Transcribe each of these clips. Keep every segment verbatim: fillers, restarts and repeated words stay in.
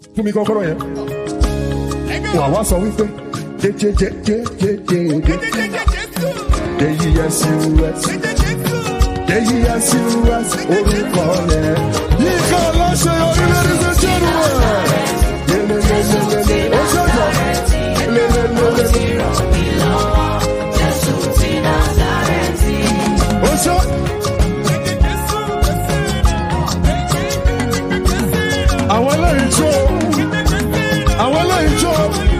fún mi kọ́kọ́rọ́ yẹn. wà wá sọ wípé jẹjẹjẹjẹjẹjẹ èyí ẹsùwẹs èyí ẹsùwẹs orúkọ yẹn. yíká aláṣẹ orílẹ̀-èdè ṣe jẹ́rù rẹ̀. lélẹ́lẹ́lẹ́lẹ́ ó ṣèjọ lélẹ́lẹ́lẹ́. ó ṣe. àwọn eléyìí jó àwọn eléyìí jó.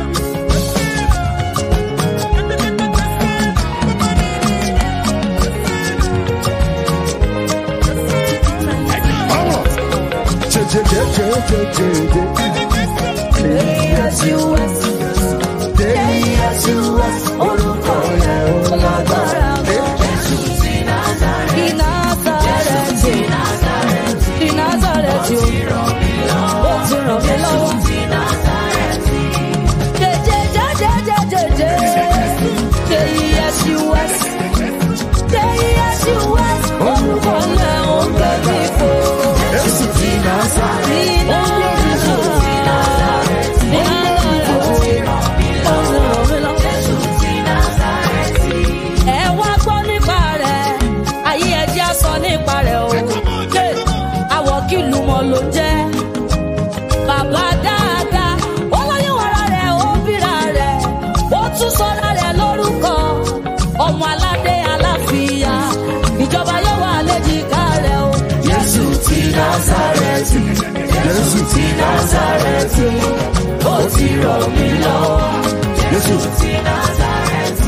orúkọ yẹn ó lágbára. Jésù ti Násárẹ́tì. Jésù ti Násárẹ́tì. Násárẹ́tì ó ti ràn mí lọ́wọ́. Jésù ti Násárẹ́tì. jẹjẹjẹjẹjẹjẹ J-E-S-U-S J-E-S-U-S orúkọ yẹn ó gbé mi fò. Jésù ti Násárẹ́tì. Jésù ti Násárẹ́tì. Ó ti ràn mí lọ́wọ́. Jésù ti Násárẹ́tì. Ẹ wá gbọ́ nípa rẹ̀, ayé ẹjẹ́ sọ nípa rẹ̀ o. Àwọ̀ kìlú mọ́ ló jẹ́. Bàbá dáadáa, ó lóyún ara rẹ̀, ó bíra rẹ̀, ó tún sọ́ra rẹ̀ lórúkọ. Ọmọ aládé aláfíà, ìjọba yóò wà léjìká rẹ̀ o. Jésù ti Násárẹ́tì. Jésù ti Násárẹ́tì. Ó ti ràn mí lọ́wọ́. Jésù ti Násárẹ́tì.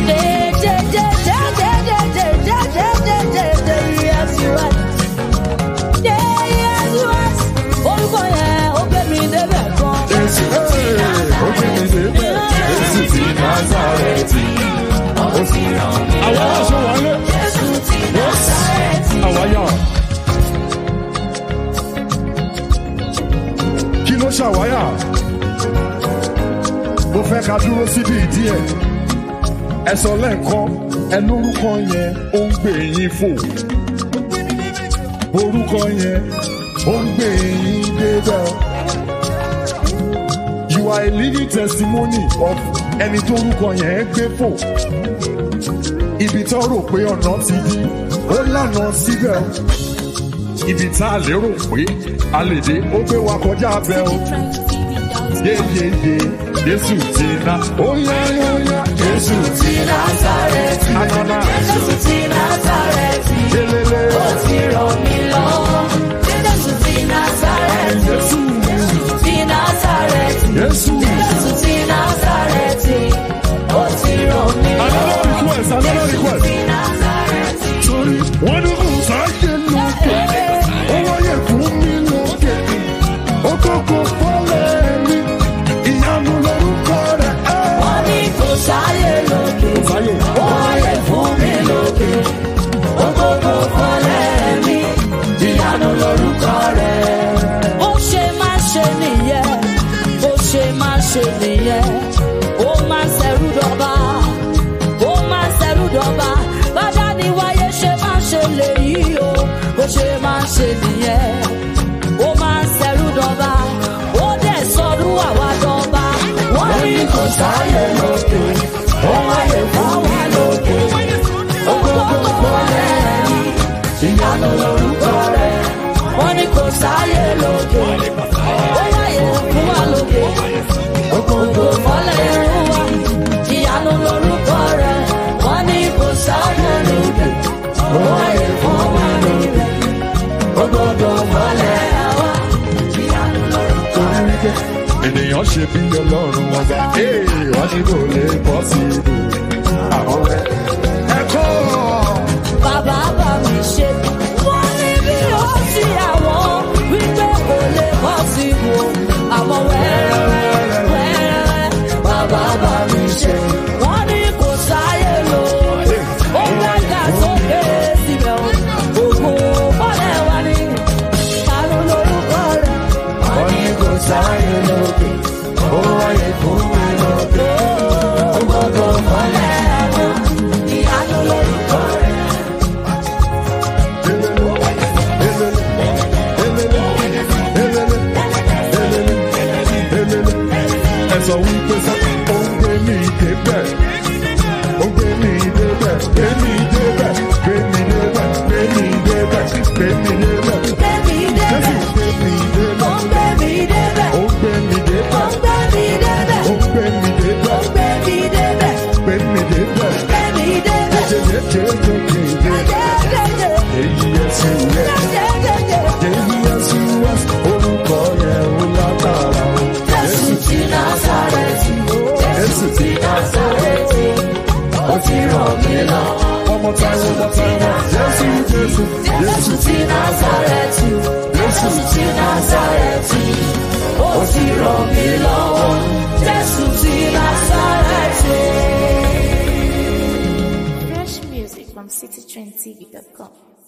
Orúkọ yẹn ó gbé mi débẹ̀ gan. Jésù ti Násárẹ́tì. Jésù ti Násárẹ́tì. Ó ti ràn mí lọ́wọ́. Àwọn aṣọ wọlé. Jésù ti Násárẹ́tì. Àwọn yà. Kí ló ṣàwáyà? Mo fẹ́ ká dúró síbi ìdí ẹ̀. Ẹ sọ lẹ́ẹ̀kan, ẹ lórúkọ yẹn ó ń gbé yín fò. Orúkọ yẹn ó ń gbé yín débẹ̀. You are a living testimony of ẹni tó orúkọ yẹn gbé fò. Ibi tó rò pé ọ̀nà ti di, ó lànà síbẹ̀. Ibi tá a lérò pé a lè dé, ó gbé wa kọjá abẹ́ o. Yéyéyé, Jésù ti ná. Ó yá yá yá. Jésù ti Násárẹ́tì. Anana. Jésù ti Násárẹ́tì. Lélele. Ó ti ràn mí lọ́wọ́. Jésù ti Násárẹ́tì. Jésù. Jésù ti Násárẹ́tì. Jésù. Jésù ti Násárẹ́tì. Ó ti ràn mí lọ́wọ́. Another request, another request. Jésù ti Násárẹ́tì. Sorry, wọ́n ní kò sáyé lókè. Ó wáyé fún mi lókè. Ó kókó fọ́lẹ̀ mi. Ìyanu lórúkọ rẹ̀. Wọ́n ní kò sáyé lókè. Ó wáyé fún mi lókè. Ó kókó fọ́lẹ̀ mi. Ìyanu lórúkọ rẹ̀. Ó ṣe máa ṣe nìyẹn. Ó ṣe máa ṣe nìyẹn. Ó máa ṣẹ̀rù dọ̀ba. Ó máa ṣẹ̀rù dọ̀ba. Bàbá ni wáyé ṣe máa ṣe lèyí o. Ó ṣe máa ṣe nìyẹn. Ó máa ṣẹ̀rù dọ̀ba. Ó dẹ̀ sọ̀rọ̀ àwa dọ̀ba. Wọ́n ní kò sáyé lókè. Ó wáyé fún wa lókè. Ó gbogbo fọ́lẹ̀ mi. Ìyanu lórúkọ rẹ̀. Wọ́n ní kò sáyé lókè. Ó wáyé fún wa lókè. Ó gbogbo fọ́lẹ̀ wa. Ìyanu lórúkọ rẹ̀. Wọ́n ní kò sáyé lókè. Ó wáyé fún wa lókè. Ó gbogbo fọ́lẹ̀ wa. Ìyanu lórúkọ rẹ̀. Ènìyàn ṣe bí Ọlọ́run ọba. Wọ́n ní kò lè bọ́ sí ibù. Àwọn rẹ̀ ẹ̀kọ́. Bàbá bá mi ṣe. Wọ́n ní bí ó ti àwọn wípé kò lè bọ́ sí ibù. Àwọn wẹ́rẹ́ wẹ́rẹ́ bàbá bá mi ṣe. Wọ́n ní kò sáyé lò. Ó gbàgbà sókè síbẹ̀ o. Ògùn bọ́lẹ̀ wá ní. Àrùn lórúkọ rẹ̀. Wọ́n ní kò sáyé lókè. Ó wáyé fún mi lókè. Ó gbọ́dọ̀ bọ́lẹ̀ wá. Ìyanu lórúkọ rẹ̀. sọ wípé sọ ó ń gbé mi débẹ̀ ó ń gbé mi débẹ̀ gbé mi débẹ̀ gbé mi débẹ̀ gbé mi débẹ̀ gbé mi débẹ̀ Jésù gbé mi débẹ̀ ó ń gbé mi débẹ̀ ó ń gbé mi débẹ̀ ó ń gbé mi débẹ̀ ó ń gbé mi débẹ̀ ó ń gbé mi débẹ̀ gbé mi débẹ̀ gbé mi débẹ̀ jẹjẹjẹjẹjẹjẹ èyí ẹsẹ̀ rẹ̀ èyí ẹsẹ̀ rẹ̀ orúkọ yẹn ó lágbára o. Jésù ti Násárẹ́tì, Jésù ti Násárẹ́tì, ó ti ràn mí lọ́wọ́. Ọmọ táwọn ọmọ táwọn Jésù Jésù Jésù ti Násárẹ́tì, Jésù ti Násárẹ́tì, ó ti ràn mí lọ́wọ́. Jésù ti Násárẹ́tì. Fresh music from city trend t v dot com.